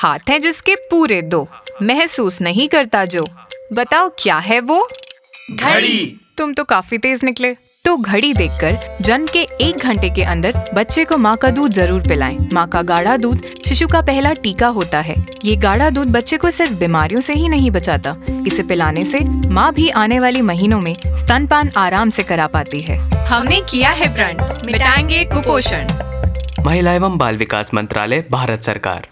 हाथ हैं जिसके पूरे 2, महसूस नहीं करता जो। बताओ क्या है वो? घड़ी। तुम तो काफी तेज निकले। तो घड़ी देखकर जन्म के 1 घंटे के अंदर बच्चे को माँ का दूध जरूर पिलाएं। माँ का गाढ़ा दूध शिशु का पहला टीका होता है। ये गाढ़ा दूध बच्चे को सिर्फ बीमारियों से ही नहीं बचाता, इसे पिलाने से माँ भी आने वाले महीनों में स्तनपान आराम से करा पाती है। हमने किया है प्रण, मिटाएंगे कुपोषण। महिला एवं बाल विकास मंत्रालय, भारत सरकार।